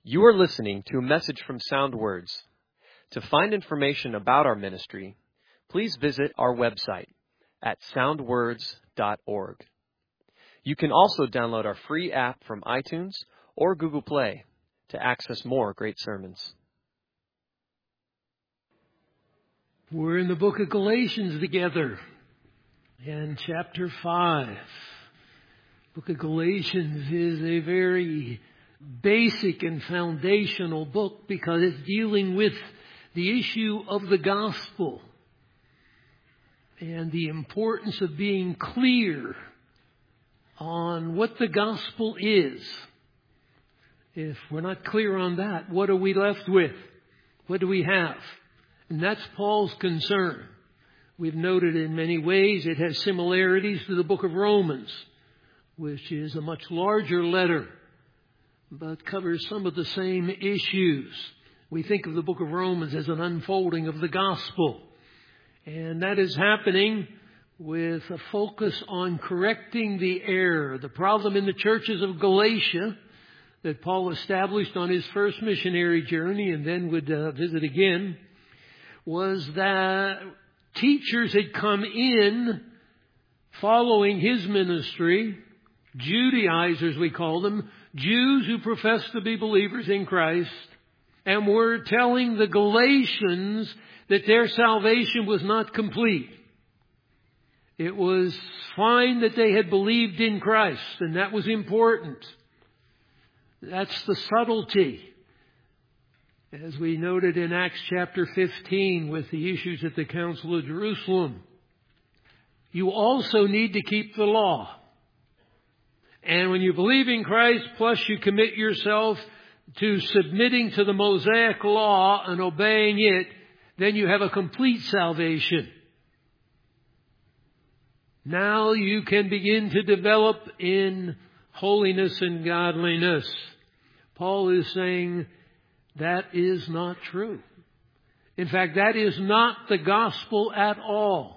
You are listening to a message from Sound Words. To find information about our ministry, please visit our website at soundwords.org. You can also download our free app from iTunes or Google Play to access more great sermons. We're in the book of Galatians together, and chapter 5. The book of Galatians is a very basic and foundational book because it's dealing with the issue of the gospel and the importance of being clear on what the gospel is. If we're not clear on that, what are we left with? What do we have? And that's Paul's concern. We've noted in many ways it has similarities to the book of Romans, which is a much larger letter, but covers some of the same issues. We think of the book of Romans as an unfolding of the gospel. And that is happening with a focus on correcting the error. The problem in the churches of Galatia that Paul established on his first missionary journey and then would visit again was that teachers had come in following his ministry, Judaizers we call them, Jews who professed to be believers in Christ, and were telling the Galatians that their salvation was not complete. It was fine that they had believed in Christ, and that was important. That's the subtlety. As we noted in Acts chapter 15 with the issues at the Council of Jerusalem, you also need to keep the law. And when you believe in Christ, plus you commit yourself to submitting to the Mosaic law and obeying it, then you have a complete salvation. Now you can begin to develop in holiness and godliness. Paul is saying that is not true. In fact, that is not the gospel at all.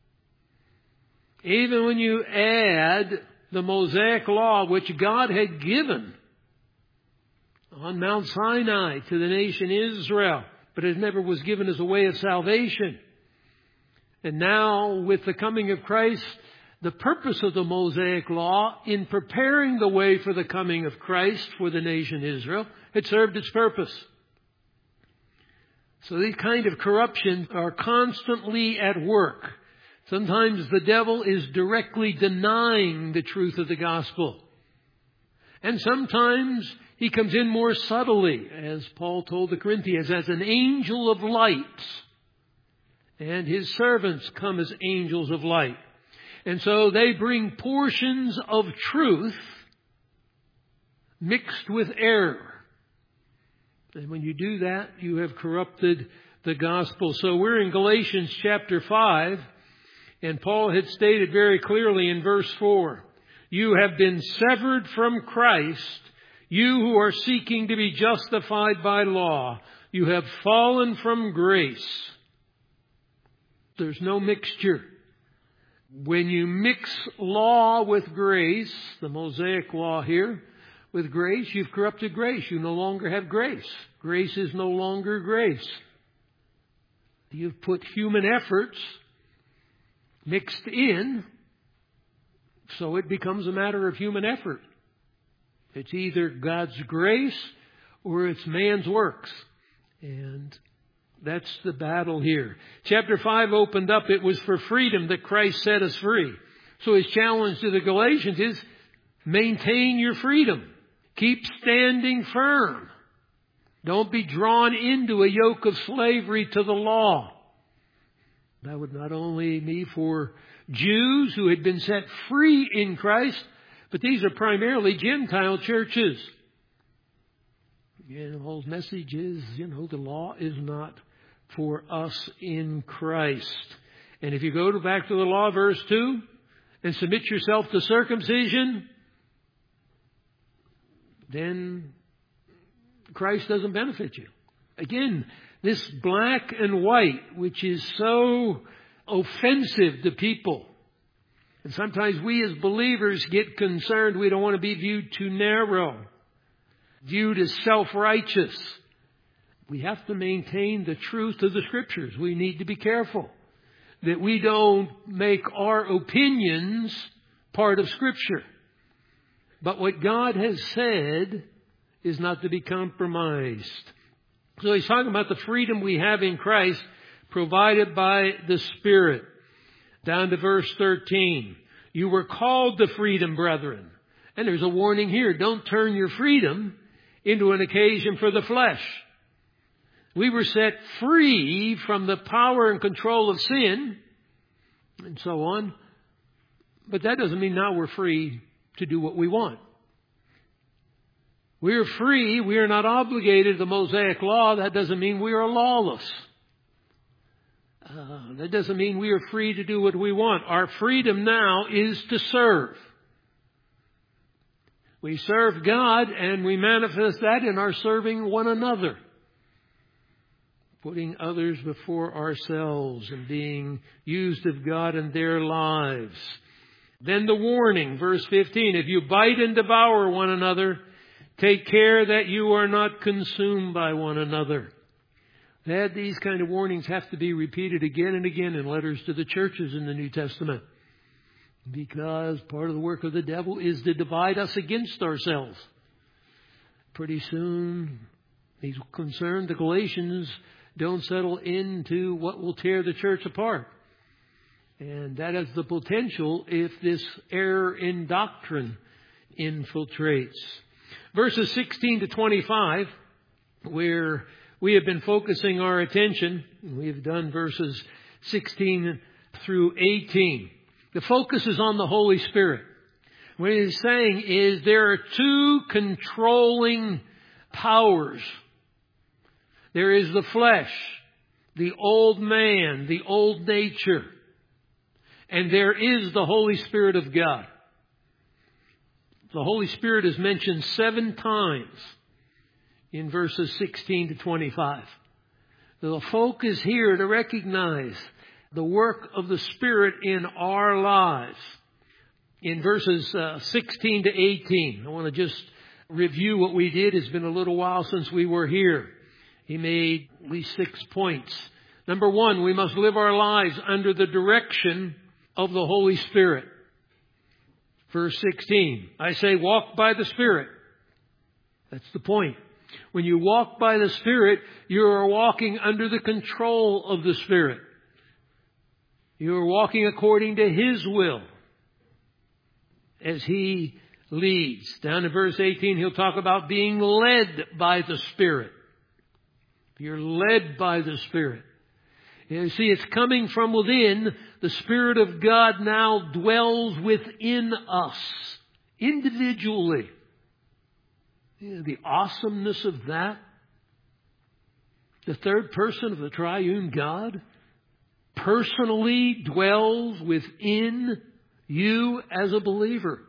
Even when you add the Mosaic law, which God had given on Mount Sinai to the nation Israel, but it never was given as a way of salvation. And now, with the coming of Christ, the purpose of the Mosaic law in preparing the way for the coming of Christ for the nation Israel had served its purpose. So these kind of corruptions are constantly at work. Sometimes the devil is directly denying the truth of the gospel. And sometimes he comes in more subtly, as Paul told the Corinthians, as an angel of light. And his servants come as angels of light. And so they bring portions of truth mixed with error. And when you do that, you have corrupted the gospel. So we're in Galatians chapter 5. And Paul had stated very clearly in verse 4, you have been severed from Christ, you who are seeking to be justified by law. You have fallen from grace. There's no mixture. When you mix law with grace, the Mosaic law here, with grace, you've corrupted grace. You no longer have grace. Grace is no longer grace. You've put human efforts mixed in, so it becomes a matter of human effort. It's either God's grace or it's man's works. And that's the battle here. Chapter 5 opened up, it was for freedom that Christ set us free. So his challenge to the Galatians is, maintain your freedom. Keep standing firm. Don't be drawn into a yoke of slavery to the law. That would not only be for Jews who had been set free in Christ, but these are primarily Gentile churches. And Paul's message is, the law is not for us in Christ. And if you go back to the law, verse 2, and submit yourself to circumcision, then Christ doesn't benefit you. Again, this black and white, which is so offensive to people. And sometimes we as believers get concerned we don't want to be viewed too narrow. viewed as self-righteous. We have to maintain the truth of the Scriptures. We need to be careful that we don't make our opinions part of Scripture. But what God has said is not to be compromised. So he's talking about the freedom we have in Christ provided by the Spirit. Down to verse 13. You were called to freedom, brethren. And there's a warning here. Don't turn your freedom into an occasion for the flesh. We were set free from the power and control of sin and so on. But that doesn't mean now we're free to do what we want. We're free. We are not obligated to the Mosaic law. That doesn't mean we are lawless. That doesn't mean we are free to do what we want. Our freedom now is to serve. We serve God and we manifest that in our serving one another. Putting others before ourselves and being used of God in their lives. Then the warning, verse 15, if you bite and devour one another, take care that you are not consumed by one another. These kind of warnings have to be repeated again and again in letters to the churches in the New Testament. Because part of the work of the devil is to divide us against ourselves. Pretty soon, he's concerned the Galatians don't settle into what will tear the church apart. And that has the potential if this error in doctrine infiltrates. Verses 16 to 25, where we have been focusing our attention. We have done verses 16 through 18. The focus is on the Holy Spirit. What he's saying is there are two controlling powers. There is the flesh, the old man, the old nature. And there is the Holy Spirit of God. The Holy Spirit is mentioned 7 times in verses 16 to 25. The focus here to recognize the work of the Spirit in our lives. In verses 16 to 18, I want to just review what we did. It's been a little while since we were here. He made at least 6 points. Number 1, we must live our lives under the direction of the Holy Spirit. Verse 16, I say walk by the Spirit. That's the point. When you walk by the Spirit, you are walking under the control of the Spirit. You are walking according to His will as He leads. Down in verse 18, he'll talk about being led by the Spirit. You're led by the Spirit. You see, it's coming from within. The Spirit of God now dwells within us individually. The awesomeness of that. The third person of the triune God personally dwells within you as a believer.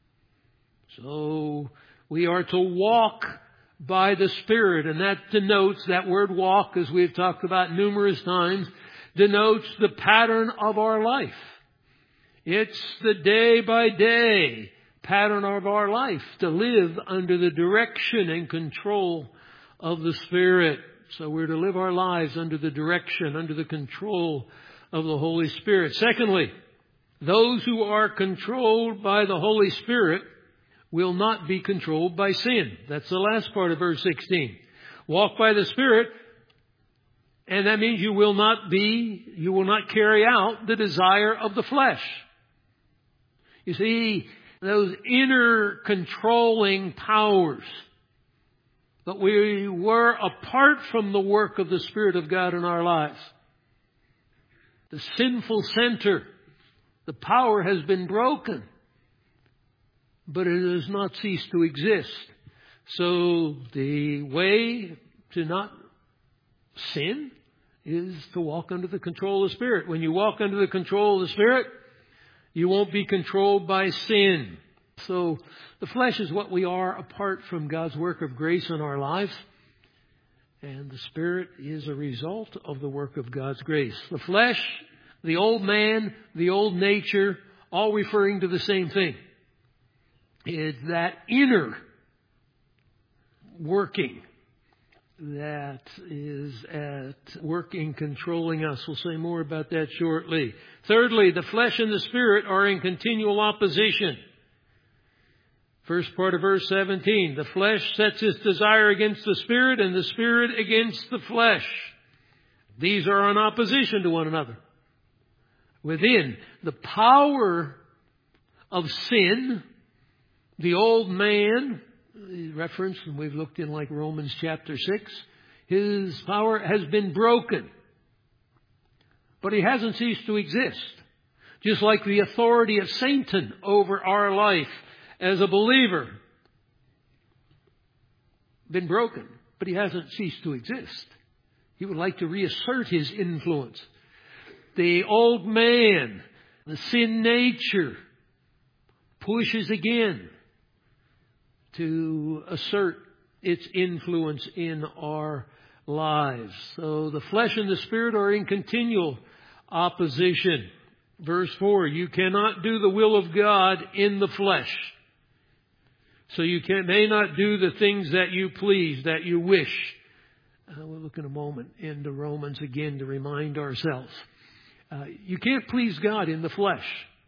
So we are to walk by the Spirit, and that denotes, that word walk, as we've talked about numerous times, denotes the pattern of our life. It's the day by day pattern of our life to live under the direction and control of the Spirit. So we're to live our lives under the direction, under the control of the Holy Spirit. Secondly, those who are controlled by the Holy Spirit will not be controlled by sin. That's the last part of verse 16. Walk by the Spirit, and that means you will not carry out the desire of the flesh. You see, those inner controlling powers. But we were apart from the work of the Spirit of God in our lives. The sinful center, the power has been broken. But it has not ceased to exist. So the way to not sin is to walk under the control of the Spirit. When you walk under the control of the Spirit, you won't be controlled by sin. So the flesh is what we are apart from God's work of grace in our lives. And the Spirit is a result of the work of God's grace. The flesh, the old man, the old nature, all referring to the same thing. It's that inner working that is at work in controlling us. We'll say more about that shortly. Thirdly, the flesh and the spirit are in continual opposition. First part of verse 17, the flesh sets its desire against the spirit and the spirit against the flesh. These are in opposition to one another. Within the power of sin, the old man, reference, and we've looked in like Romans chapter 6, his power has been broken. But he hasn't ceased to exist. Just like the authority of Satan over our life as a believer, been broken, but he hasn't ceased to exist. He would like to reassert his influence. The old man, the sin nature, pushes again to assert its influence in our lives. So the flesh and the spirit are in continual opposition. Verse 4, you cannot do the will of God in the flesh. So you may not do the things that you please, that you wish. We'll look in a moment into Romans again to remind ourselves. You can't please God in the flesh.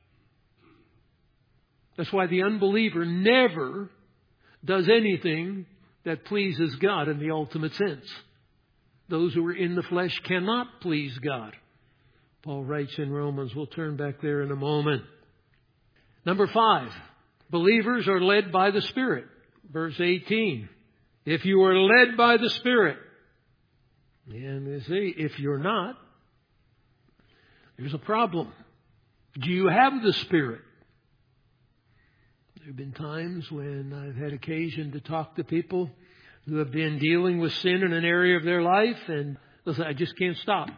That's why the unbeliever never does anything that pleases God in the ultimate sense. Those who are in the flesh cannot please God. Paul writes in Romans. We'll turn back there in a moment. Number 5. Believers are led by the Spirit. Verse 18. If you are led by the Spirit. And you see, if you're not, there's a problem. Do you have the Spirit? There have been times when I've had occasion to talk to people who have been dealing with sin in an area of their life, and they'll say, I just can't stop.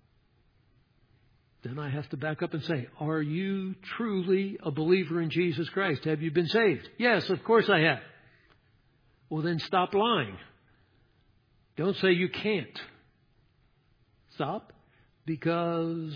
Then I have to back up and say, are you truly a believer in Jesus Christ? Have you been saved? Yes, of course I have. Well, then stop lying. Don't say you can't. Stop, because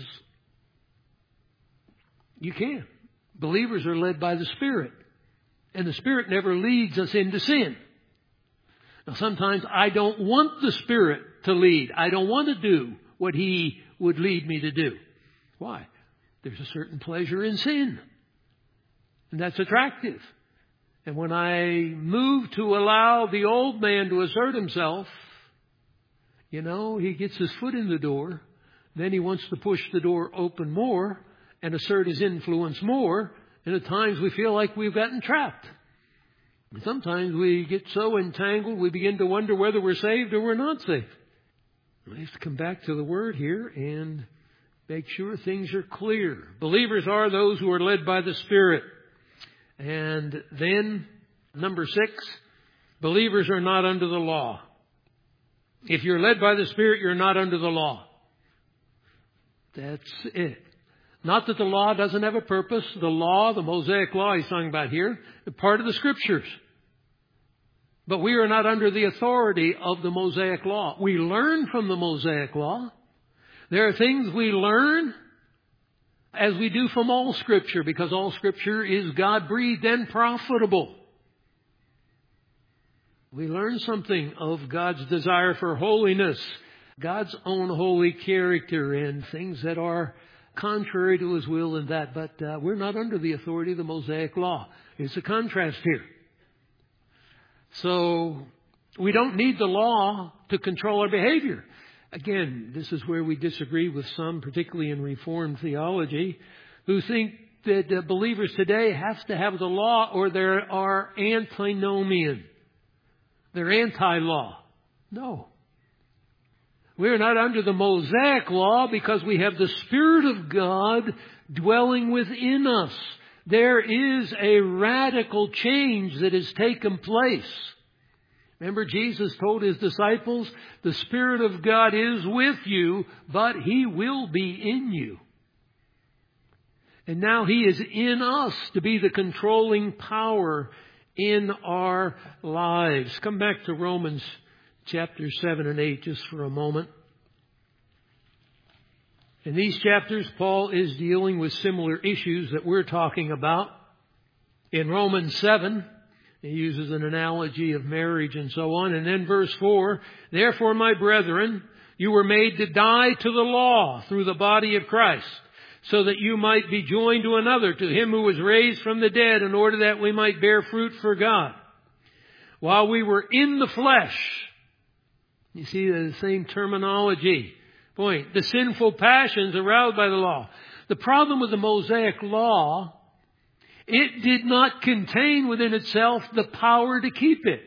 you can. Believers are led by the Spirit. And the Spirit never leads us into sin. Now sometimes I don't want the Spirit to lead. I don't want to do what He would lead me to do. Why? There's a certain pleasure in sin. And that's attractive. And when I move to allow the old man to assert himself, he gets his foot in the door. Then he wants to push the door open more and assert his influence more. And at times we feel like we've gotten trapped. And sometimes we get so entangled we begin to wonder whether we're saved or we're not saved. We have to come back to the Word here and make sure things are clear. Believers are those who are led by the Spirit. And then, number 6, believers are not under the law. If you're led by the Spirit, you're not under the law. That's it. Not that the law doesn't have a purpose. The law, the Mosaic law he's talking about here, is part of the Scriptures. But we are not under the authority of the Mosaic law. We learn from the Mosaic law. There are things we learn as we do from all Scripture, because all Scripture is God-breathed and profitable. We learn something of God's desire for holiness, God's own holy character, and things that are contrary to His will and that. But we're not under the authority of the Mosaic law. It's a contrast here. So we don't need the law to control our behavior. Again, this is where we disagree with some, particularly in Reformed theology, who think that believers today have to have the law or they are antinomian. They're anti-law. No. We're not under the Mosaic law because we have the Spirit of God dwelling within us. There is a radical change that has taken place. Remember, Jesus told His disciples, the Spirit of God is with you, but He will be in you. And now He is in us to be the controlling power in our lives. Come back to Romans chapter 7 and 8 just for a moment. In these chapters, Paul is dealing with similar issues that we're talking about. In Romans 7, He uses an analogy of marriage and so on. And then verse 4, therefore, my brethren, you were made to die to the law through the body of Christ, so that you might be joined to another, to him who was raised from the dead, in order that we might bear fruit for God. While we were in the flesh, you see the same terminology. Point. The sinful passions aroused by the law. The problem with the Mosaic law, it did not contain within itself the power to keep it.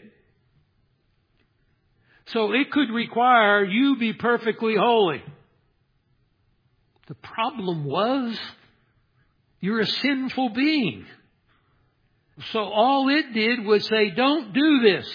So it could require you be perfectly holy. The problem was, you're a sinful being. So all it did was say, don't do this.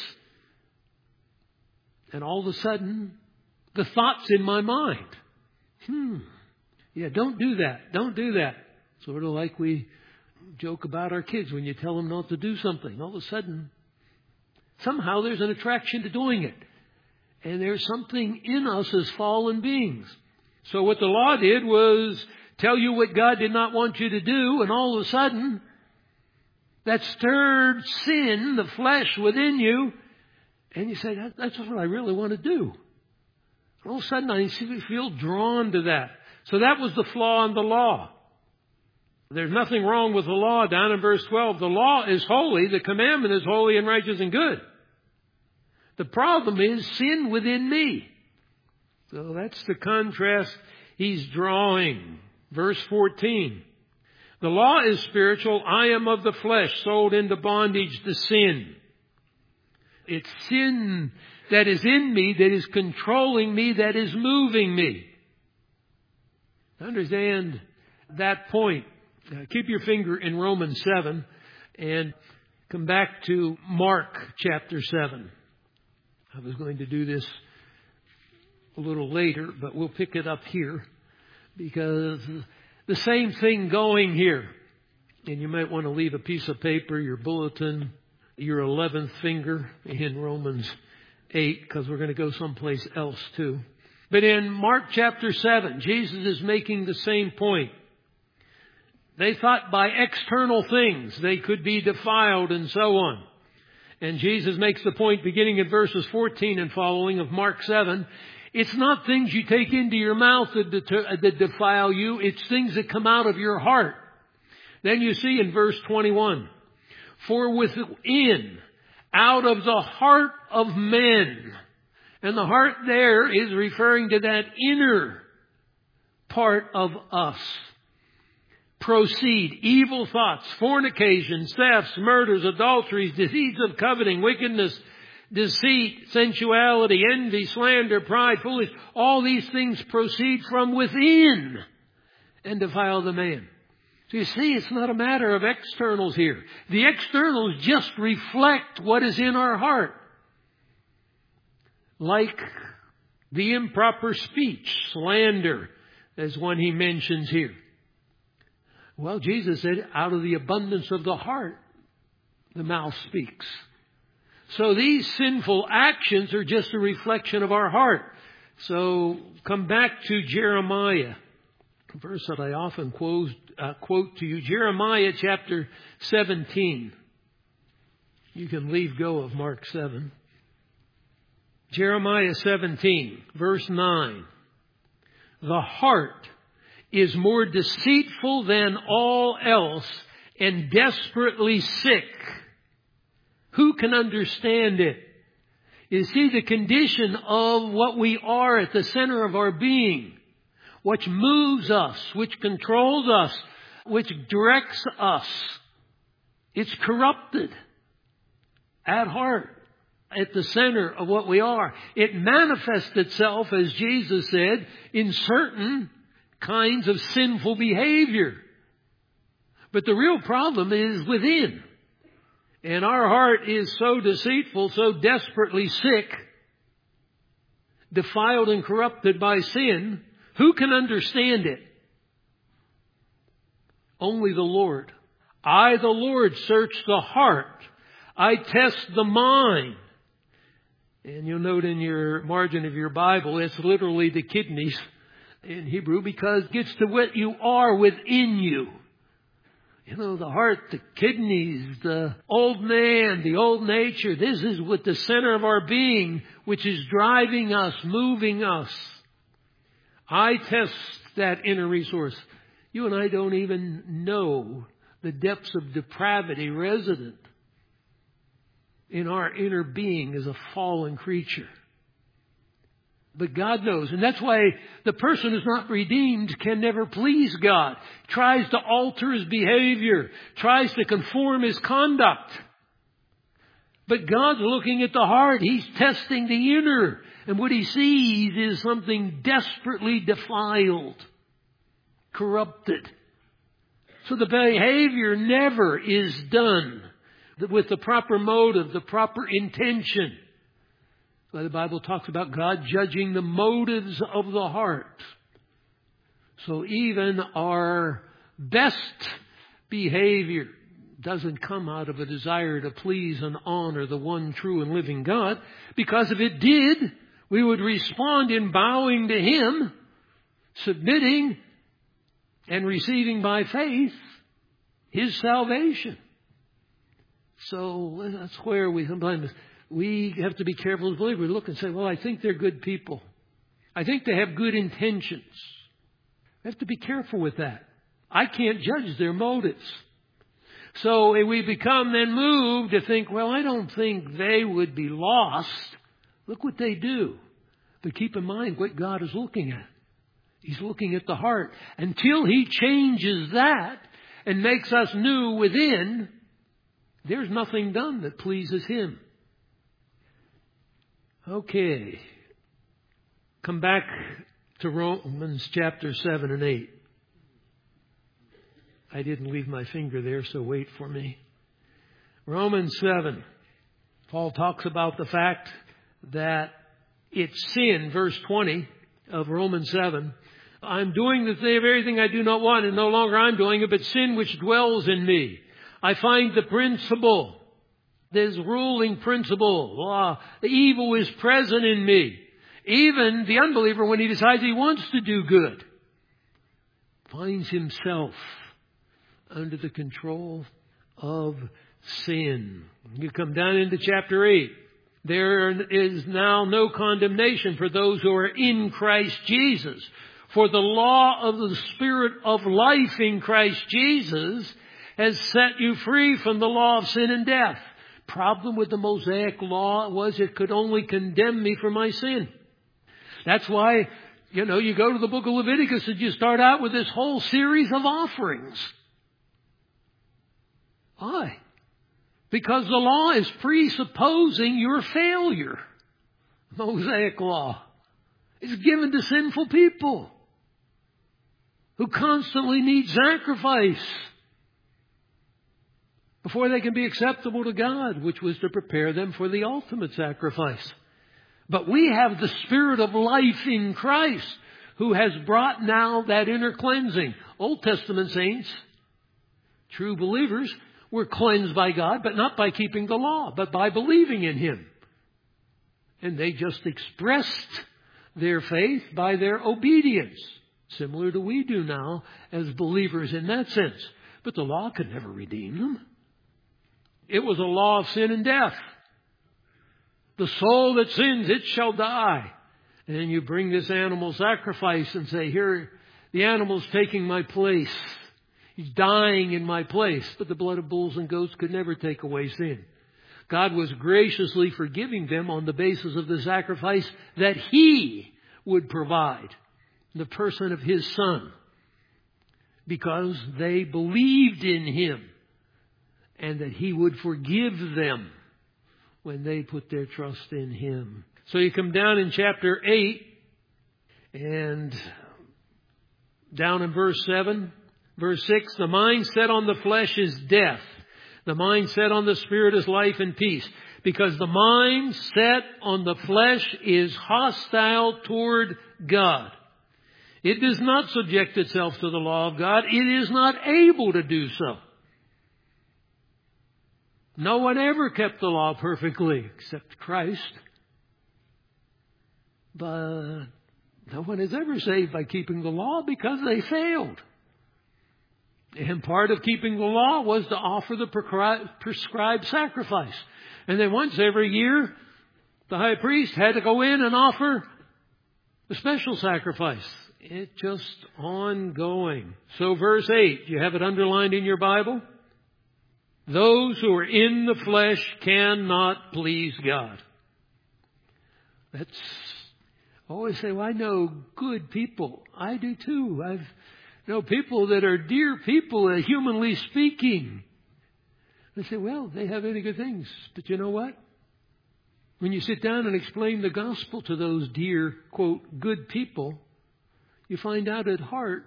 And all of a sudden, the thought's in my mind. Yeah, don't do that. Don't do that. Sort of like we joke about our kids when you tell them not to do something. All of a sudden, somehow there's an attraction to doing it. And there's something in us as fallen beings. So what the law did was tell you what God did not want you to do, and all of a sudden, that stirred sin, the flesh within you, and you say, that's what I really want to do. And all of a sudden, I feel drawn to that. So that was the flaw in the law. There's nothing wrong with the law. Down in verse 12, the law is holy, the commandment is holy and righteous and good. The problem is sin within me. So that's the contrast he's drawing. Verse 14. The law is spiritual. I am of the flesh, sold into bondage to sin. It's sin that is in me, that is controlling me, that is moving me. Understand that point. Keep your finger in Romans 7 and come back to Mark chapter 7. I was going to do this a little later, but we'll pick it up here because the same thing going here. And you might want to leave a piece of paper, your bulletin, your 11th finger in Romans 8, because we're going to go someplace else too. But in Mark chapter 7, Jesus is making the same point. They thought by external things they could be defiled and so on. And Jesus makes the point beginning in verses 14 and following of Mark 7. It's not things you take into your mouth that defile you. It's things that come out of your heart. Then you see in verse 21, for within, out of the heart of men. And the heart there is referring to that inner part of us. Proceed evil thoughts, fornications, thefts, murders, adulteries, deeds of coveting, wickedness, deceit, sensuality, envy, slander, pride, foolishness. All these things proceed from within and defile the man. So you see, it's not a matter of externals here. The externals just reflect what is in our heart. Like the improper speech, slander, as one he mentions here. Well, Jesus said, out of the abundance of the heart, the mouth speaks. So these sinful actions are just a reflection of our heart. So come back to Jeremiah, a verse that I often quote to you. Jeremiah chapter 17. You can leave go of Mark 7. Jeremiah 17, verse 9. The heart is more deceitful than all else and desperately sick. Who can understand it? You see, the condition of what we are at the center of our being, which moves us, which controls us, which directs us, it's corrupted at heart, at the center of what we are. It manifests itself, as Jesus said, in certain kinds of sinful behavior. But the real problem is within. And our heart is so deceitful, so desperately sick, defiled and corrupted by sin. Who can understand it? Only the Lord. I, the Lord, search the heart. I test the mind. And you'll note in your margin of your Bible, it's literally the kidneys in Hebrew, because it gets to what you are within you. The heart, the kidneys, the old man, the old nature. This is what the center of our being, which is driving us, moving us. I test that inner resource. You and I don't even know the depths of depravity resident in our inner being as a fallen creature. But God knows. And that's why the person who's not redeemed can never please God. Tries to alter his behavior. Tries to conform his conduct. But God's looking at the heart. He's testing the inner. And what He sees is something desperately defiled. Corrupted. So the behavior never is done with the proper motive, the proper intention. The Bible talks about God judging the motives of the heart. So even our best behavior doesn't come out of a desire to please and honor the one true and living God. Because if it did, we would respond in bowing to Him, submitting and receiving by faith His salvation. So that's where we sometimes... We have to be careful as believers. We look and say, well, I think they're good people. I think they have good intentions. We have to be careful with that. I can't judge their motives. So we become then moved to think, well, I don't think they would be lost. Look what they do. But keep in mind what God is looking at. He's looking at the heart. Until He changes that and makes us new within, there's nothing done that pleases Him. Okay. Come back to Romans chapter 7 and 8. I didn't leave my finger there, so wait for me. Romans 7. Paul talks about the fact that it's sin, verse 20 of Romans 7. I'm doing the very thing I do not want, and no longer I'm doing it, but sin which dwells in me. I find the principle. This ruling principle, the evil is present in me. Even the unbeliever, when he decides he wants to do good, finds himself under the control of sin. You come down into chapter 8. There is now no condemnation for those who are in Christ Jesus. For the law of the Spirit of life in Christ Jesus has set you free from the law of sin and death. Problem with the Mosaic law was it could only condemn me for my sin. That's why, you go to the book of Leviticus and you start out with this whole series of offerings. Why? Because the law is presupposing your failure. Mosaic law is given to sinful people who constantly need sacrifice before they can be acceptable to God, which was to prepare them for the ultimate sacrifice. But we have the Spirit of life in Christ who has brought now that inner cleansing. Old Testament saints, true believers, were cleansed by God, but not by keeping the law, but by believing in Him. And they just expressed their faith by their obedience, similar to we do now as believers in that sense. But the law could never redeem them. It was a law of sin and death. The soul that sins, it shall die. And then you bring this animal sacrifice and say, here, the animal's taking my place. He's dying in my place. But the blood of bulls and goats could never take away sin. God was graciously forgiving them on the basis of the sacrifice that He would provide, the person of His Son, because they believed in Him. And that He would forgive them when they put their trust in Him. So you come down in chapter 8 and down in verse 7, verse 6, the mind set on the flesh is death. The mind set on the Spirit is life and peace. Because the mind set on the flesh is hostile toward God. It does not subject itself to the law of God. It is not able to do so. No one ever kept the law perfectly except Christ. But no one is ever saved by keeping the law because they failed. And part of keeping the law was to offer the prescribed sacrifice. And then once every year, the high priest had to go in and offer a special sacrifice. It's just ongoing. So verse 8, you have it underlined in your Bible? Those who are in the flesh cannot please God. I always say, well, I know good people. I do too. I know people that are dear people, humanly speaking. They say, well, they have any good things. But you know what? When you sit down and explain the gospel to those dear, quote, good people, you find out at heart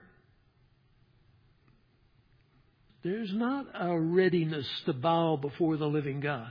there's not a readiness to bow before the living God.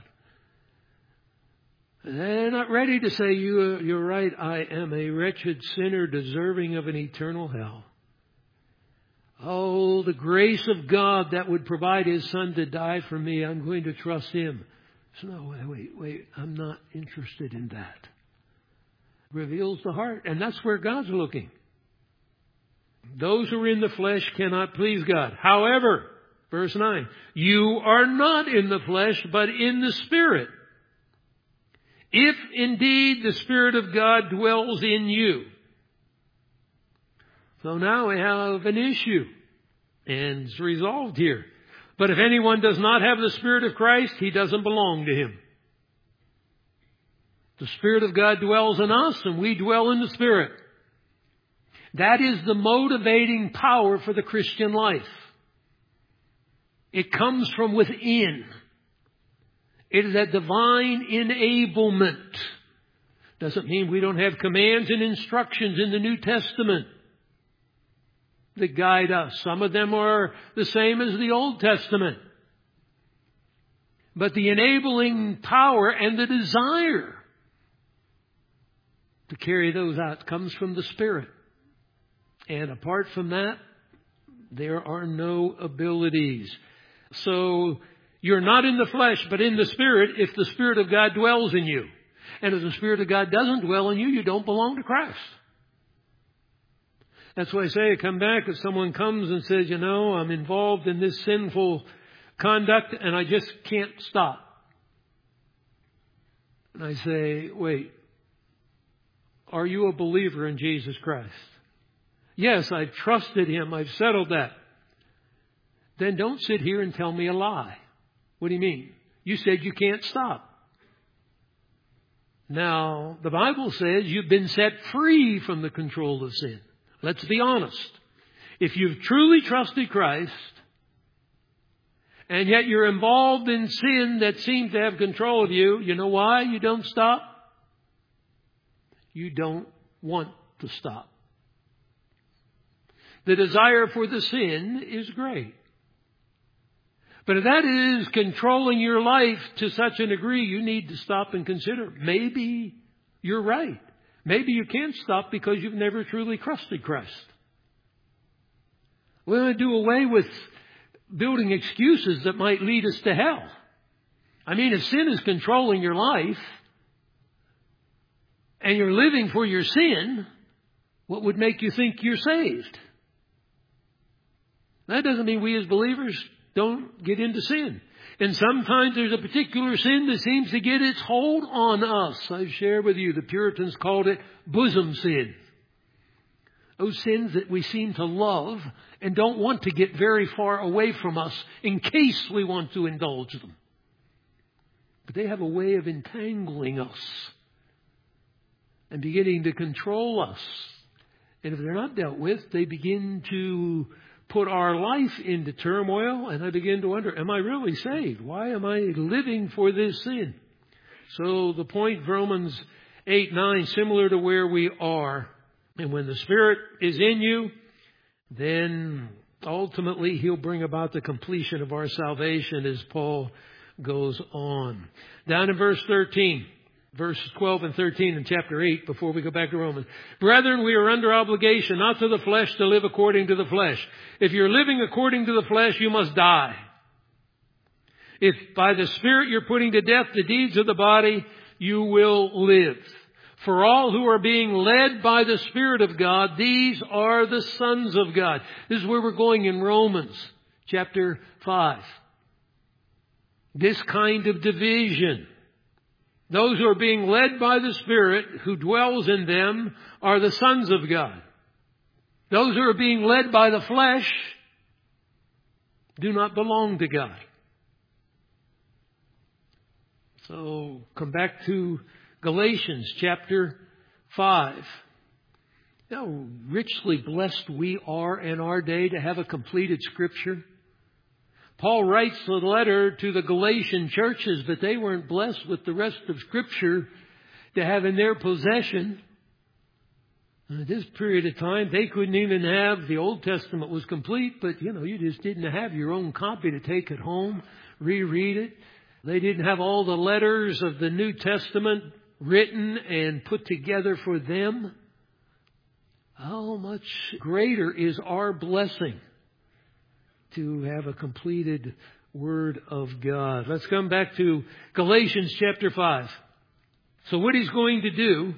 They're not ready to say, you're right, I am a wretched sinner deserving of an eternal hell. Oh, the grace of God that would provide His Son to die for me, I'm going to trust Him. So no, wait, I'm not interested in that. Reveals the heart, and that's where God's looking. Those who are in the flesh cannot please God. However, verse 9, you are not in the flesh, but in the Spirit. If indeed the Spirit of God dwells in you. So now we have an issue, and it's resolved here. But if anyone does not have the Spirit of Christ, he doesn't belong to Him. The Spirit of God dwells in us, and we dwell in the Spirit. That is the motivating power for the Christian life. It comes from within. It is a divine enablement. Doesn't mean we don't have commands and instructions in the New Testament that guide us. Some of them are the same as the Old Testament. But the enabling power and the desire to carry those out comes from the Spirit. And apart from that, there are no abilities. So you're not in the flesh, but in the Spirit if the Spirit of God dwells in you. And if the Spirit of God doesn't dwell in you, you don't belong to Christ. That's why I say, I come back if someone comes and says, I'm involved in this sinful conduct and I just can't stop. And I say, wait, are you a believer in Jesus Christ? Yes, I've trusted Him. I've settled that. Then don't sit here and tell me a lie. What do you mean? You said you can't stop. Now, the Bible says you've been set free from the control of sin. Let's be honest. If you've truly trusted Christ, and yet you're involved in sin that seems to have control of you, you know why you don't stop? You don't want to stop. The desire for the sin is great. But if that is controlling your life to such a degree, you need to stop and consider. Maybe you're right. Maybe you can't stop because you've never truly trusted Christ. We want to do away with building excuses that might lead us to hell. I mean, if sin is controlling your life and you're living for your sin, what would make you think you're saved? That doesn't mean we as believers don't get into sin. And sometimes there's a particular sin that seems to get its hold on us. I've shared with you, the Puritans called it bosom sin. Those sins that we seem to love and don't want to get very far away from us in case we want to indulge them. But they have a way of entangling us and beginning to control us. And if they're not dealt with, they begin to put our life into turmoil, and I begin to wonder, am I really saved? Why am I living for this sin? So the point of Romans 8:9, similar to where we are. And when the Spirit is in you, then ultimately He'll bring about the completion of our salvation as Paul goes on. Down in verse 13. Verses 12 and 13 in chapter 8 before we go back to Romans. Brethren, we are under obligation, not to the flesh, to live according to the flesh. If you're living according to the flesh, you must die. If by the Spirit you're putting to death the deeds of the body, you will live. For all who are being led by the Spirit of God, these are the sons of God. This is where we're going in Romans chapter 5. This kind of division. Those who are being led by the Spirit who dwells in them are the sons of God. Those who are being led by the flesh do not belong to God. So come back to Galatians chapter 5. How richly blessed we are in our day to have a completed Scripture. Paul writes the letter to the Galatian churches, but they weren't blessed with the rest of Scripture to have in their possession. And at this period of time, they couldn't even have, the Old Testament was complete, but you just didn't have your own copy to take it home, reread it. They didn't have all the letters of the New Testament written and put together for them. How much greater is our blessing to have a completed Word of God. Let's come back to Galatians chapter 5. So what he's going to do,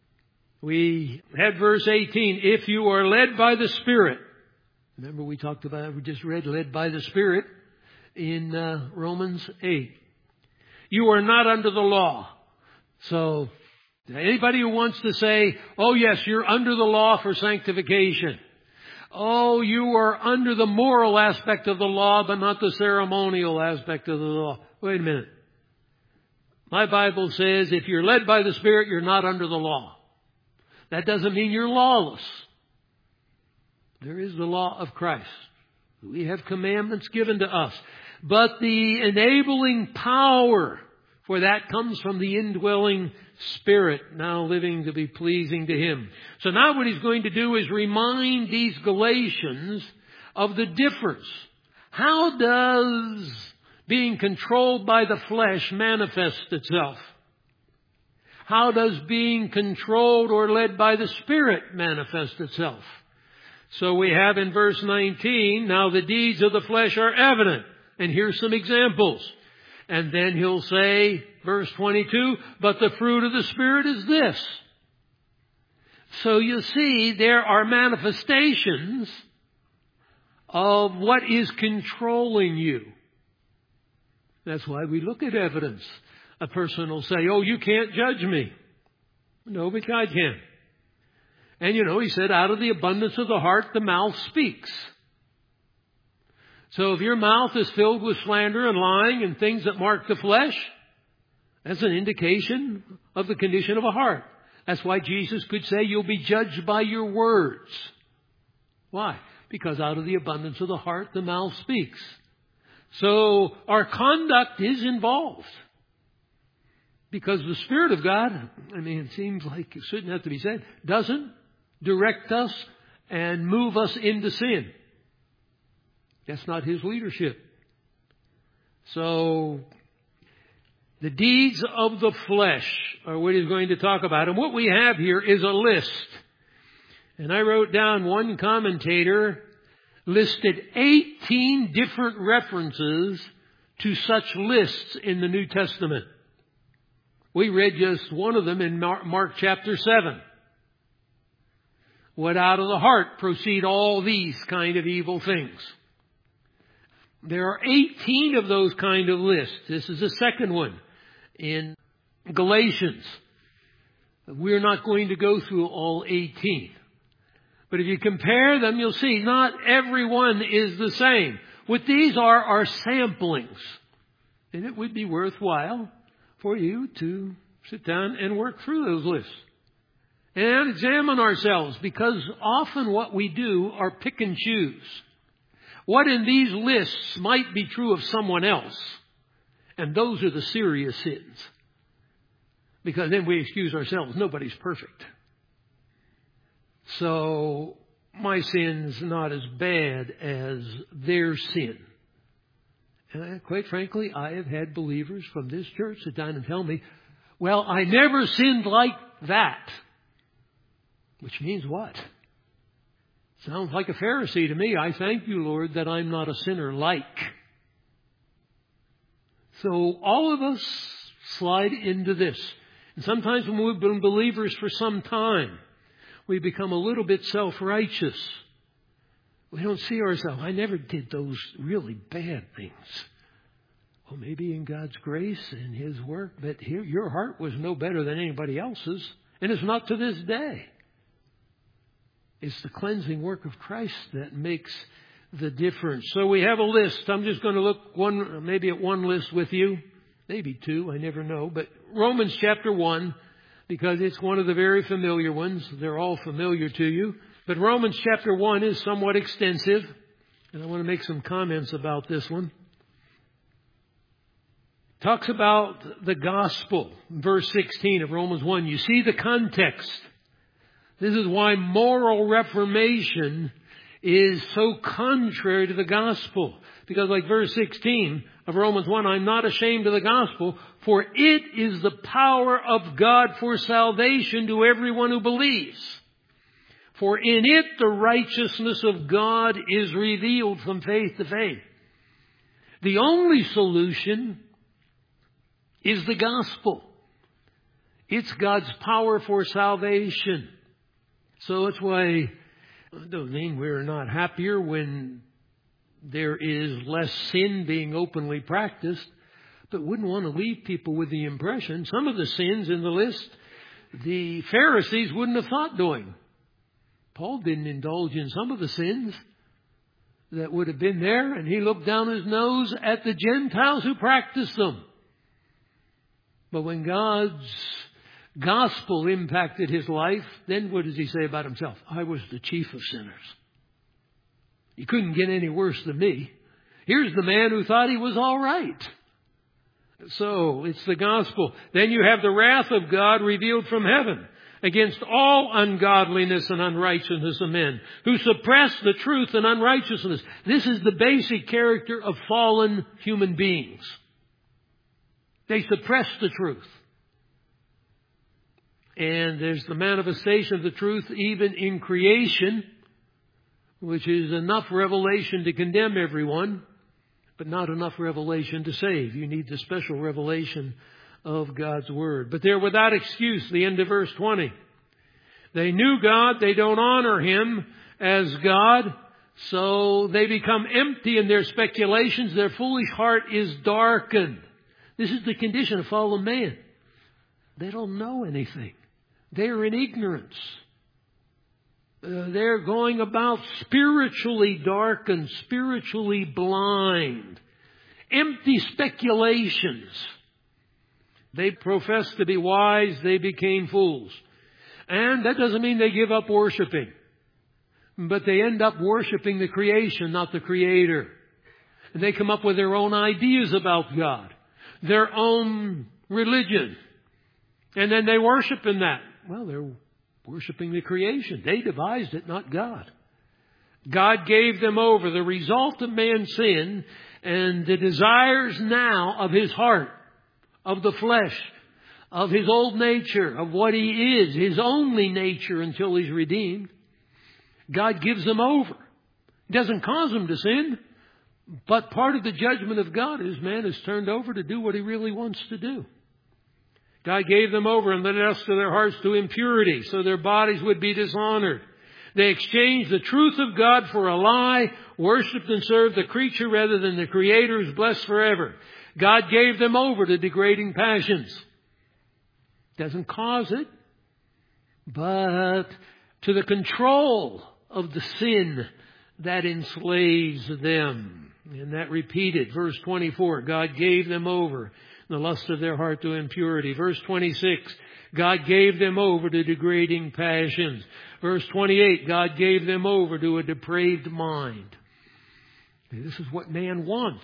we had verse 18, if you are led by the Spirit. Remember we just read led by the Spirit in Romans 8. You are not under the law. So anybody who wants to say, oh yes, you're under the law for sanctification. Oh, you are under the moral aspect of the law, but not the ceremonial aspect of the law. Wait a minute. My Bible says if you're led by the Spirit, you're not under the law. That doesn't mean you're lawless. There is the law of Christ. We have commandments given to us. But the enabling power for that comes from the indwelling Spirit, now living to be pleasing to Him. So now what he's going to do is remind these Galatians of the difference. How does being controlled by the flesh manifest itself? How does being controlled or led by the Spirit manifest itself? So we have in verse 19, now the deeds of the flesh are evident. And here's some examples. And then he'll say, verse 22, but the fruit of the Spirit is this. So you see, there are manifestations of what is controlling you. That's why we look at evidence. A person will say, oh, you can't judge me. No, but God can. And he said, out of the abundance of the heart, the mouth speaks. So if your mouth is filled with slander and lying and things that mark the flesh, that's an indication of the condition of a heart. That's why Jesus could say you'll be judged by your words. Why? Because out of the abundance of the heart, the mouth speaks. So our conduct is involved. Because the Spirit of God, it seems like it shouldn't have to be said, doesn't direct us and move us into sin. That's not His leadership. So the deeds of the flesh are what he's going to talk about. And what we have here is a list. And I wrote down, one commentator listed 18 different references to such lists in the New Testament. We read just one of them in Mark chapter 7. What out of the heart proceed all these kind of evil things. There are 18 of those kind of lists. This is the second one in Galatians. We're not going to go through all 18. But if you compare them, you'll see not every one is the same. What these are samplings. And it would be worthwhile for you to sit down and work through those lists. And examine ourselves, because often what we do are pick and choose. What in these lists might be true of someone else. And those are the serious sins. Because then we excuse ourselves. Nobody's perfect. So my sin's not as bad as their sin. And quite frankly, I have had believers from this church sit down and tell me, well, I never sinned like that. Which means what? Sounds like a Pharisee to me. I thank you, Lord, that I'm not a sinner like. So all of us slide into this. And sometimes when we've been believers for some time, we become a little bit self-righteous. We don't see ourselves. I never did those really bad things. Well, maybe in God's grace and His work, but here your heart was no better than anybody else's, and it's not to this day. It's the cleansing work of Christ that makes the difference. So we have a list. I'm just going to look maybe at one list with you, maybe two, I never know. But Romans chapter 1, because it's one of the very familiar ones. They're all familiar to you. But Romans chapter 1 is somewhat extensive, and I want to make some comments about this one. Talks about the gospel, verse 16 of Romans 1. You see the context. This is why moral reformation is so contrary to the gospel. Because like verse 16 of Romans 1, I'm not ashamed of the gospel, for it is the power of God for salvation to everyone who believes. For in it the righteousness of God is revealed from faith to faith. The only solution is the gospel. It's God's power for salvation. So that's why it doesn't mean we're not happier when there is less sin being openly practiced, but wouldn't want to leave people with the impression some of the sins in the list the Pharisees wouldn't have thought doing. Paul didn't indulge in some of the sins that would have been there, and he looked down his nose at the Gentiles who practiced them. But when God's gospel impacted his life, then what does he say about himself? I was the chief of sinners. You couldn't get any worse than me. Here's the man who thought he was all right. So it's the gospel. Then you have the wrath of God revealed from heaven against all ungodliness and unrighteousness of men who suppress the truth and unrighteousness. This is the basic character of fallen human beings. They suppress the truth. And there's the manifestation of the truth even in creation, which is enough revelation to condemn everyone, but not enough revelation to save. You need the special revelation of God's Word. But they're without excuse, the end of verse 20. They knew God, they don't honor Him as God, so they become empty in their speculations. Their foolish heart is darkened. This is the condition of fallen man. They don't know anything. They're in ignorance. They're going about spiritually darkened, spiritually blind. Empty speculations. They profess to be wise, they became fools. And that doesn't mean they give up worshiping. But they end up worshiping the creation, not the Creator. And they come up with their own ideas about God, their own religion. And then they worship in that. Well, they're worshiping the creation. They devised it, not God. God gave them over. The result of man's sin and the desires now of his heart, of the flesh, of his old nature, of what he is, his only nature until he's redeemed. God gives them over. He doesn't cause them to sin, but part of the judgment of God is man is turned over to do what he really wants to do. God gave them over and led us to their hearts to impurity, so their bodies would be dishonored. They exchanged the truth of God for a lie, worshipped and served the creature rather than the Creator who's blessed forever. God gave them over to degrading passions. Doesn't cause it, but to the control of the sin that enslaves them. And that repeated, verse 24, God gave them over the lust of their heart to impurity. Verse 26, God gave them over to degrading passions. Verse 28, God gave them over to a depraved mind. This is what man wants.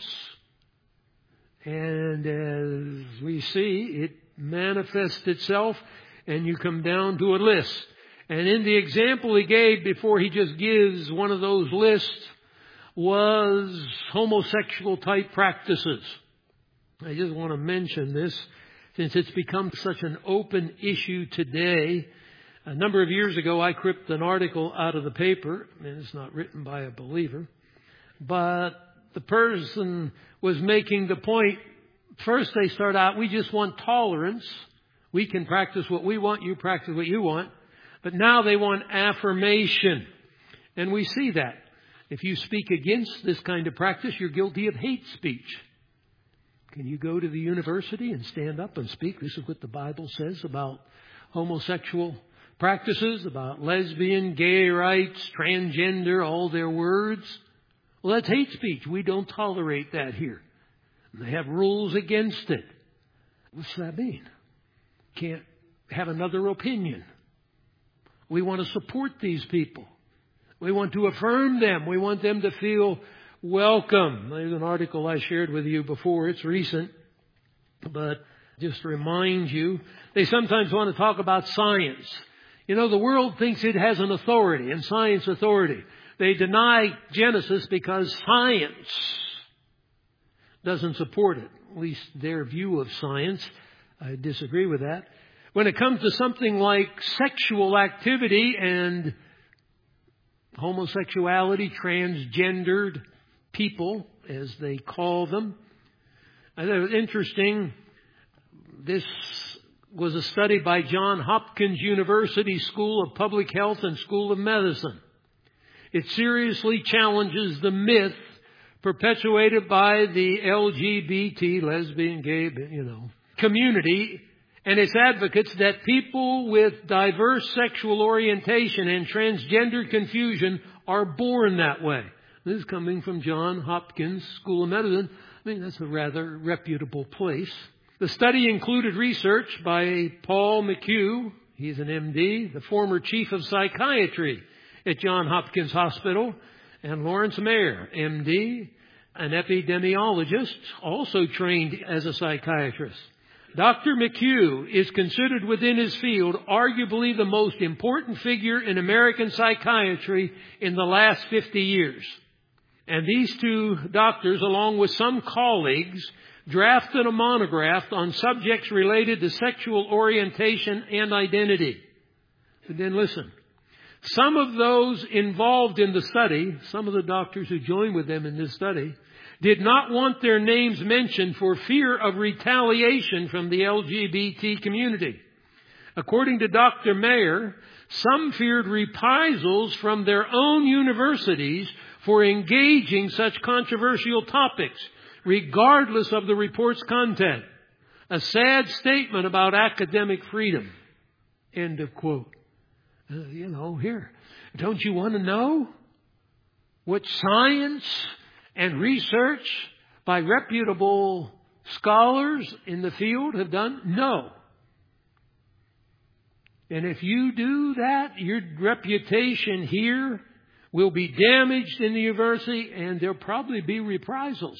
And as we see, it manifests itself, and you come down to a list. And in the example he gave before he just gives one of those lists was homosexual type practices. I just want to mention this since it's become such an open issue today. A number of years ago, I clipped an article out of the paper, and it's not written by a believer, but the person was making the point. First, they start out, we just want tolerance. We can practice what we want, you practice what you want. But now they want affirmation. And we see that. If you speak against this kind of practice, you're guilty of hate speech. Can you go to the university and stand up and speak? This is what the Bible says about homosexual practices, about lesbian, gay rights, transgender, all their words. Well, that's hate speech. We don't tolerate that here. And they have rules against it. What's that mean? Can't have another opinion. We want to support these people. We want to affirm them. We want them to feel welcome. There's an article I shared with you before. It's recent, but just to remind you, they sometimes want to talk about science. You know, the world thinks it has an authority, and science authority. They deny Genesis because science doesn't support it. At least their view of science. I disagree with that. When it comes to something like sexual activity and homosexuality, transgendered people, as they call them, I thought it was interesting. This was a study by Johns Hopkins University School of Public Health and School of Medicine. It seriously challenges the myth perpetuated by the LGBT, lesbian, gay, community and its advocates that people with diverse sexual orientation and transgender confusion are born that way. This is coming from Johns Hopkins School of Medicine. I mean, that's a rather reputable place. The study included research by Paul McHugh. He's an MD, the former chief of psychiatry at Johns Hopkins Hospital, and Lawrence Mayer, MD, an epidemiologist, also trained as a psychiatrist. Dr. McHugh is considered within his field arguably the most important figure in American psychiatry in the last 50 years. And these two doctors, along with some colleagues, drafted a monograph on subjects related to sexual orientation and identity. But then listen. Some of those involved in the study, some of the doctors who joined with them in this study, did not want their names mentioned for fear of retaliation from the LGBT community. According to Dr. Mayer, some feared reprisals from their own universities for engaging such controversial topics, regardless of the report's content. A sad statement about academic freedom. End of quote. Here, don't you want to know what science and research by reputable scholars in the field have done? No. And if you do that, your reputation here will be damaged in the university, and there'll probably be reprisals.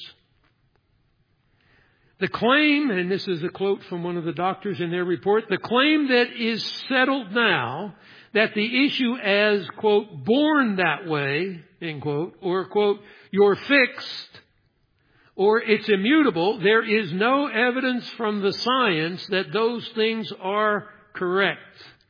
The claim, and this is a quote from one of the doctors in their report, the claim that is settled now that the issue as, quote, born that way, end quote, or, quote, you're fixed, or it's immutable, there is no evidence from the science that those things are correct.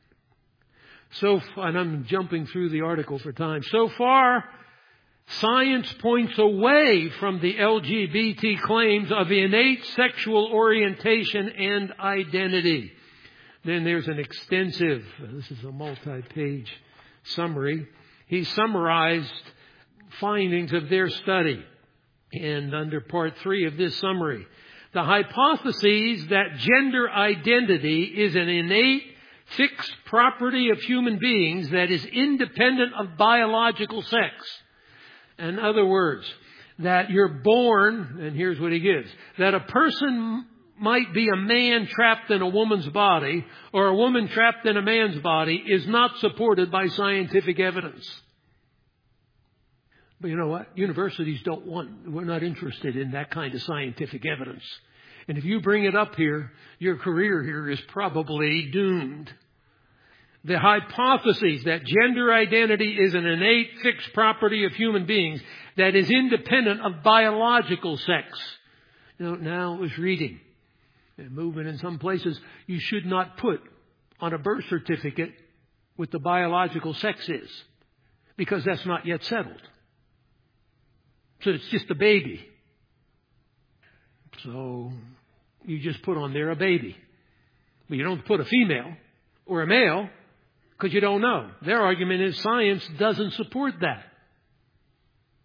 And I'm jumping through the article for time. So far, science points away from the LGBT claims of innate sexual orientation and identity. Then there's an extensive, this is a multi-page summary. He summarized findings of their study. And under part 3 of this summary, the hypotheses that gender identity is an innate, fixed property of human beings that is independent of biological sex. In other words, that you're born, and here's what he gives, that a person might be a man trapped in a woman's body or a woman trapped in a man's body is not supported by scientific evidence. But you know what? Universities we're not interested in that kind of scientific evidence. And if you bring it up here, your career here is probably doomed. The hypothesis that gender identity is an innate fixed property of human beings that is independent of biological sex. Now I was reading and moving in some places, you should not put on a birth certificate what the biological sex is, because that's not yet settled. So it's just a baby. So you just put on there a baby. But you don't put a female or a male because you don't know. Their argument is science doesn't support that.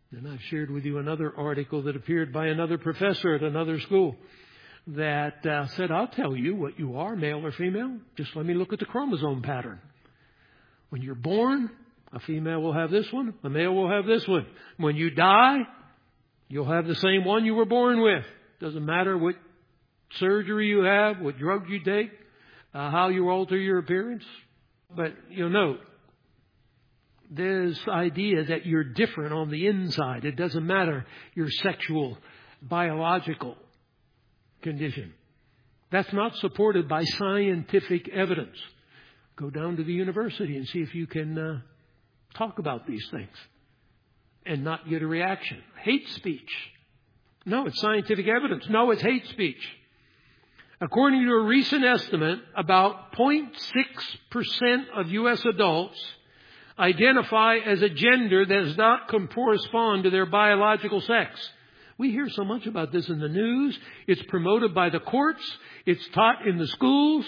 And I've shared with you another article that appeared by another professor at another school that said, I'll tell you what you are, male or female. Just let me look at the chromosome pattern. When you're born, a female will have this one, a male will have this one. When you die, you'll have the same one you were born with. Doesn't matter what surgery you have, what drug you take, how you alter your appearance. But you'll note, this idea that you're different on the inside. It doesn't matter your sexual, biological condition. That's not supported by scientific evidence. Go down to the university and see if you can talk about these things and not get a reaction. Hate speech. No, it's scientific evidence. No, it's hate speech. According to a recent estimate, about 0.6% of U.S. adults identify as a gender that does not correspond to their biological sex. We hear so much about this in the news. It's promoted by the courts. It's taught in the schools.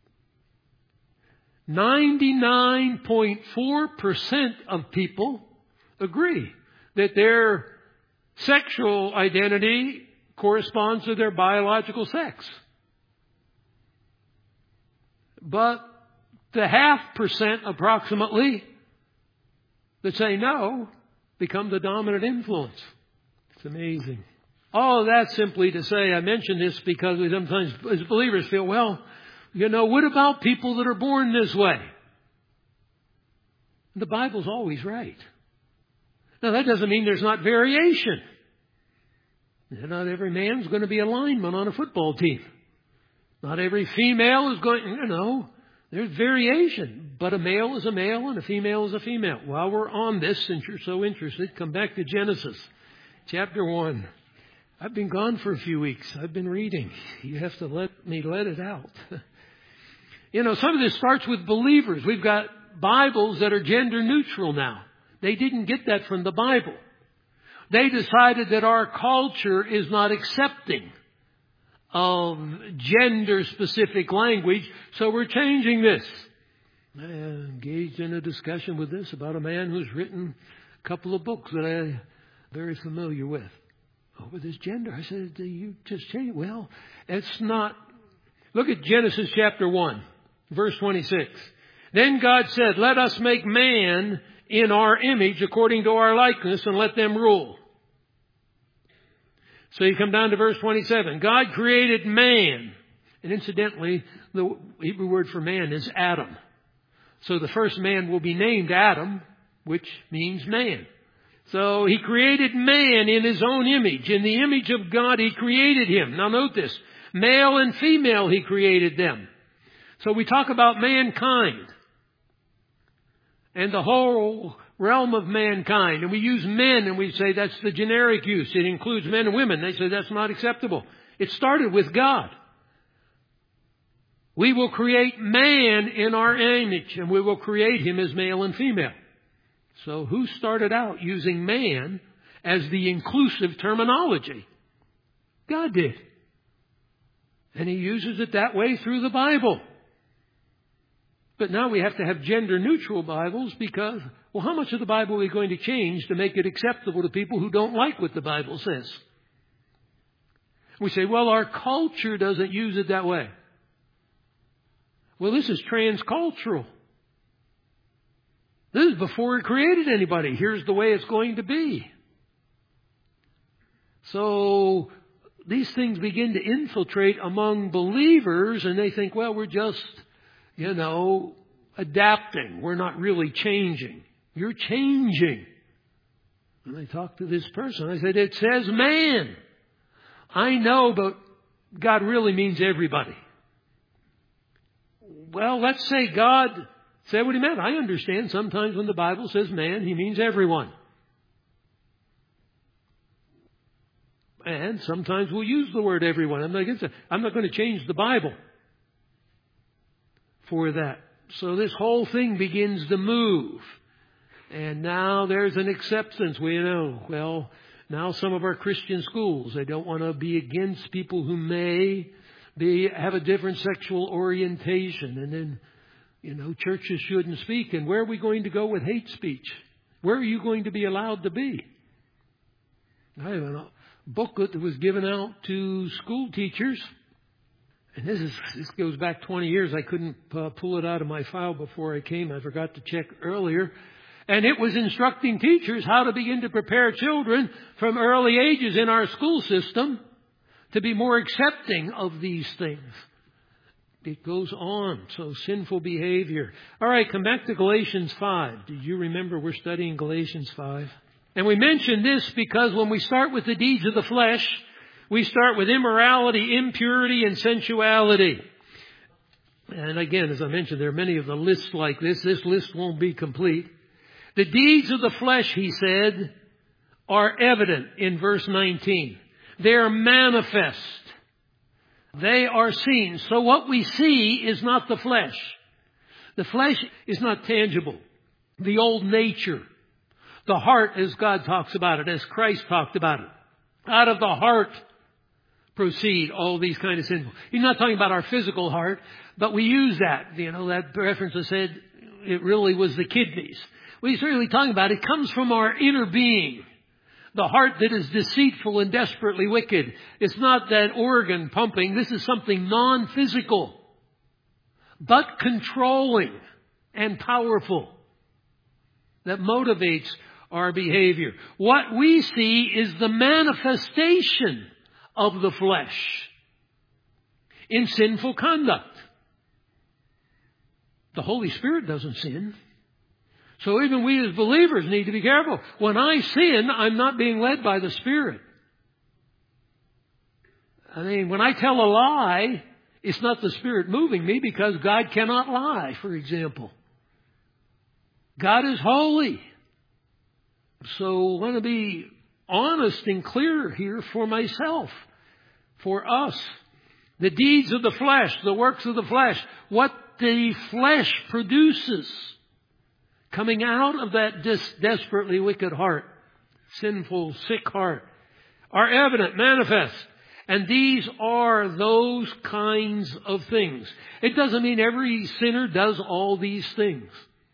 99.4% of people agree that their sexual identity corresponds to their biological sex. But the 0.5% approximately that say no become the dominant influence. It's amazing. All of that simply to say, I mention this because we sometimes as believers feel, well, what about people that are born this way? The Bible's always right. Now, that doesn't mean there's not variation. Not every man's going to be a lineman on a football team. Not every female is going, there's variation. But a male is a male and a female is a female. While we're on this, since you're so interested, come back to Genesis chapter 1. I've been gone for a few weeks. I've been reading. You have to let me let it out. Some of this starts with believers. We've got Bibles that are gender neutral now. They didn't get that from the Bible. They decided that our culture is not accepting of gender-specific language, so we're changing this. I engaged in a discussion with this about a man who's written a couple of books that I'm very familiar with over this gender. I said, you just change it. Well, it's not. Look at Genesis chapter 1, verse 26. Then God said, let us make man in our image according to our likeness and let them rule. So you come down to verse 27. God created man. And incidentally, the Hebrew word for man is Adam. So the first man will be named Adam, which means man. So he created man in his own image. In the image of God, he created him. Now note this. Male and female, he created them. So we talk about mankind and the whole realm of mankind. And we use men and we say that's the generic use. It includes men and women. They say that's not acceptable. It started with God. We will create man in our image and we will create him as male and female. So who started out using man as the inclusive terminology? God did. And he uses it that way through the Bible. But now we have to have gender-neutral Bibles because, well, how much of the Bible are we going to change to make it acceptable to people who don't like what the Bible says? We say, well, our culture doesn't use it that way. Well, this is transcultural. This is before it created anybody. Here's the way it's going to be. So these things begin to infiltrate among believers and they think, well, we're just adapting. We're not really changing. You're changing. And I talked to this person. I said, it says man. I know, but God really means everybody. Well, let's say God said what he meant. I understand sometimes when the Bible says man, he means everyone. And sometimes we'll use the word everyone. I'm not going to change the Bible for that. So this whole thing begins to move. And now there's an acceptance. Now some of our Christian schools, they don't want to be against people who may have a different sexual orientation. And then, churches shouldn't speak. And where are we going to go with hate speech? Where are you going to be allowed to be? I have a booklet that was given out to school teachers. And this goes back 20 years. I couldn't pull it out of my file before I came. I forgot to check earlier. And it was instructing teachers how to begin to prepare children from early ages in our school system to be more accepting of these things. It goes on. So sinful behavior. All right, come back to Galatians 5. Do you remember we're studying Galatians 5? And we mention this because when we start with the deeds of the flesh, we start with immorality, impurity, and sensuality. And again, as I mentioned, there are many of the lists like this. This list won't be complete. The deeds of the flesh, he said, are evident in verse 19. They are manifest. They are seen. So what we see is not the flesh. The flesh is not tangible. The old nature. The heart, as God talks about it, as Christ talked about it. Out of the heart proceed all these kind of sins. He's not talking about our physical heart, but we use that. That reference I said, it really was the kidneys. What he's really talking about, it comes from our inner being. The heart that is deceitful and desperately wicked. It's not that organ pumping. This is something non-physical, but controlling and powerful that motivates our behavior. What we see is the manifestation of the flesh in sinful conduct. The Holy Spirit doesn't sin. So even we as believers need to be careful. When I sin, I'm not being led by the Spirit. When I tell a lie, it's not the Spirit moving me because God cannot lie, for example. God is holy. So I want to be honest and clear here for myself, for us. The deeds of the flesh, the works of the flesh, what the flesh produces coming out of that desperately wicked heart, sinful, sick heart, are evident, manifest. And these are those kinds of things. It doesn't mean every sinner does all these things.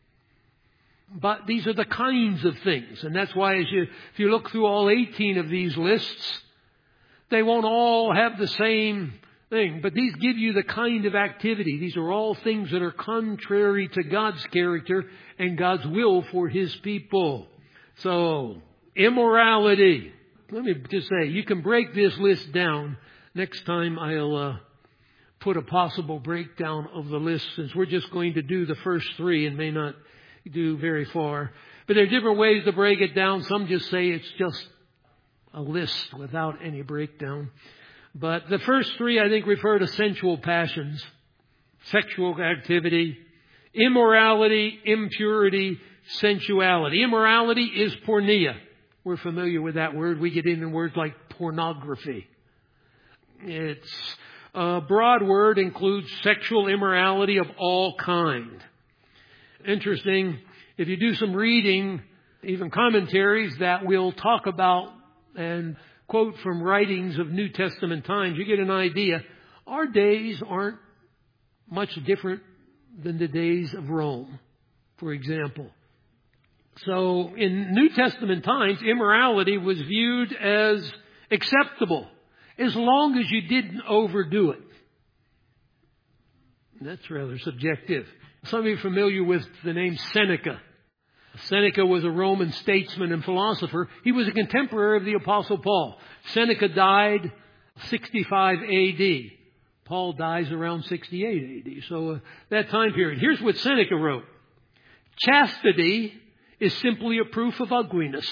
But these are the kinds of things. And that's why if you look through all 18 of these lists, they won't all have the same thing. But these give you the kind of activity. These are all things that are contrary to God's character and God's will for His people. So, immorality. Let me just say, you can break this list down. Next time I'll put a possible breakdown of the list, since we're just going to do the first three and may not do very far. But there are different ways to break it down. Some just say it's just a list without any breakdown. But the first three, I think, refer to sensual passions, sexual activity, immorality, impurity, sensuality. Immorality is porneia. We're familiar with that word. We get into words like pornography. It's a broad word, includes sexual immorality of all kind. Interesting, if you do some reading, even commentaries that will talk about and quote from writings of New Testament times, you get an idea. Our days aren't much different than the days of Rome, for example. So in New Testament times, immorality was viewed as acceptable as long as you didn't overdo it. That's rather subjective. Some of you are familiar with the name Seneca. Seneca was a Roman statesman and philosopher. He was a contemporary of the Apostle Paul. Seneca died 65 A.D. Paul dies around 68 A.D. So that time period. Here's what Seneca wrote. Chastity is simply a proof of ugliness.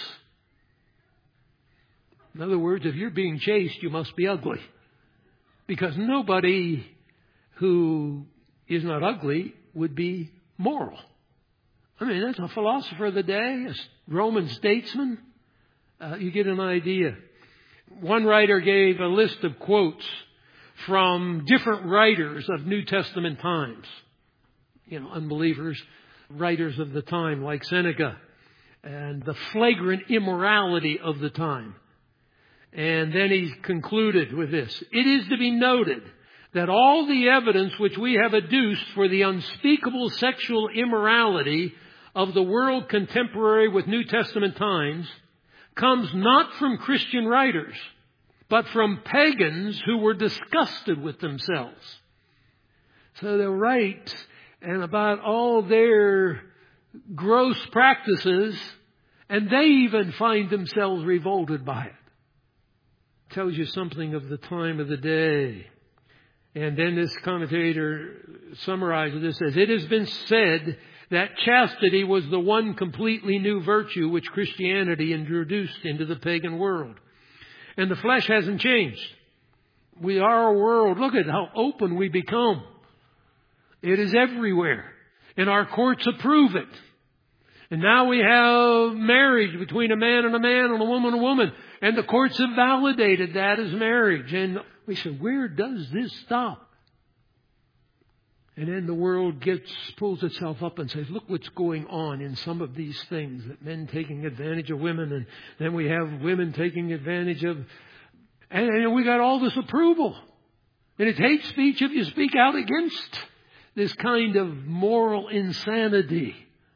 In other words, if you're being chaste, you must be ugly. Because nobody who is not ugly would be moral. That's a philosopher of the day, a Roman statesman. You get an idea. One writer gave a list of quotes from different writers of New Testament times. Unbelievers, writers of the time like Seneca, and the flagrant immorality of the time. And then he concluded with this. It is to be noted that all the evidence which we have adduced for the unspeakable sexual immorality of the world contemporary with New Testament times comes not from Christian writers, but from pagans who were disgusted with themselves. So they'll write and about all their gross practices, and they even find themselves revolted by it. Tells you something of the time of the day. And then this commentator summarizes this as, it has been said that chastity was the one completely new virtue which Christianity introduced into the pagan world. And the flesh hasn't changed. We are a world. Look at how open we become. It is everywhere. And our courts approve it. And now we have marriage between a man and a man and a woman and a woman. And the courts have validated that as marriage. And we say, where does this stop? And then the world pulls itself up and says, look what's going on in some of these things. That men taking advantage of women, and then we have women taking advantage of... And we got all this approval. And it's hate speech if you speak out against this kind of moral insanity.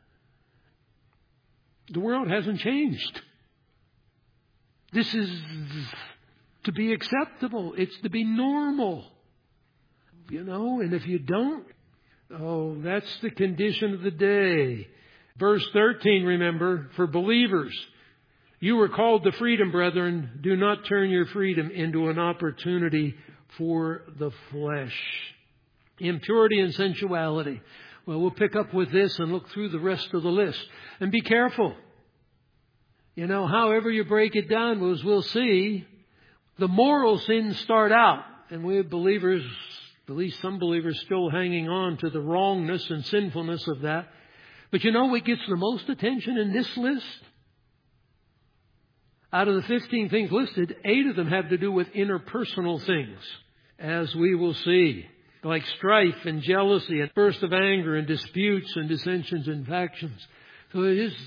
The world hasn't changed. This is to be acceptable. It's to be normal. And if you don't, that's the condition of the day. Verse 13, remember, for believers, you were called to freedom, brethren. Do not turn your freedom into an opportunity for the flesh. Impurity and sensuality. Well, we'll pick up with this and look through the rest of the list. And be careful. However you break it down, as we'll see, the moral sins start out. And we have believers, at least some believers, still hanging on to the wrongness and sinfulness of that. But what gets the most attention in this list? Out of the 15 things listed, 8 of them have to do with interpersonal things, as we will see. Like strife and jealousy and bursts of anger and disputes and dissensions and factions. So it is,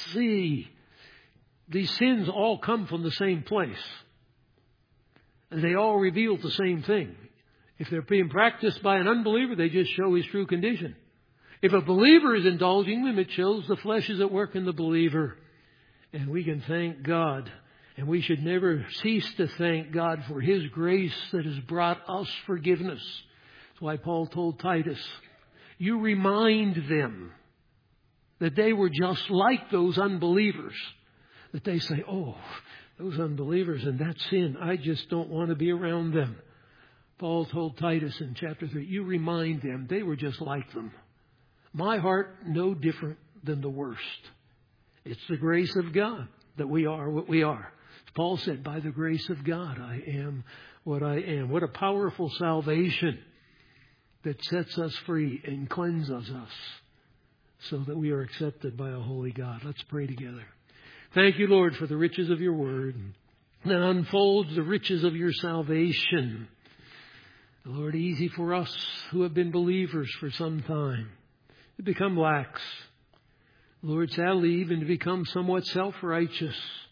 these sins all come from the same place. And they all reveal the same thing. If they're being practiced by an unbeliever, they just show his true condition. If a believer is indulging them, it shows the flesh is at work in the believer. And we can thank God. And we should never cease to thank God for His grace that has brought us forgiveness. That's why Paul told Titus, you remind them that they were just like those unbelievers. That they say, those unbelievers and that sin, I just don't want to be around them. Paul told Titus in chapter 3, you remind them they were just like them. My heart, no different than the worst. It's the grace of God that we are what we are. As Paul said, by the grace of God, I am what I am. What a powerful salvation that sets us free and cleanses us so that we are accepted by a holy God. Let's pray together. Thank you, Lord, for the riches of your word that unfolds the riches of your salvation. Lord, easy for us who have been believers for some time to become lax. Lord, sadly, even to become somewhat self-righteous,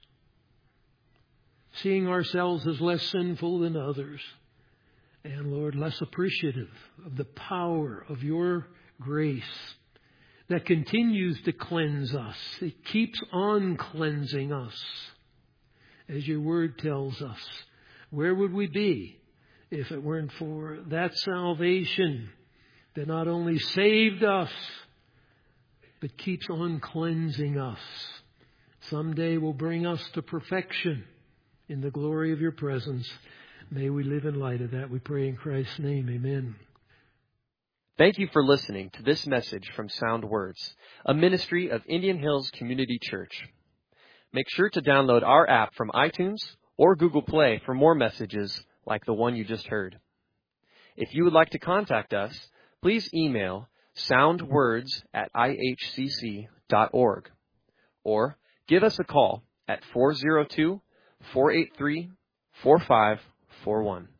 seeing ourselves as less sinful than others. And Lord, less appreciative of the power of your grace that continues to cleanse us. It keeps on cleansing us. As your word tells us, where would we be if it weren't for that salvation that not only saved us, but keeps on cleansing us? Someday will bring us to perfection in the glory of your presence. May we live in light of that. We pray in Christ's name. Amen. Thank you for listening to this message from Sound Words, a ministry of Indian Hills Community Church. Make sure to download our app from iTunes or Google Play for more messages like the one you just heard. If you would like to contact us, please email soundwords@ihcc.org or give us a call at 402-483-4541.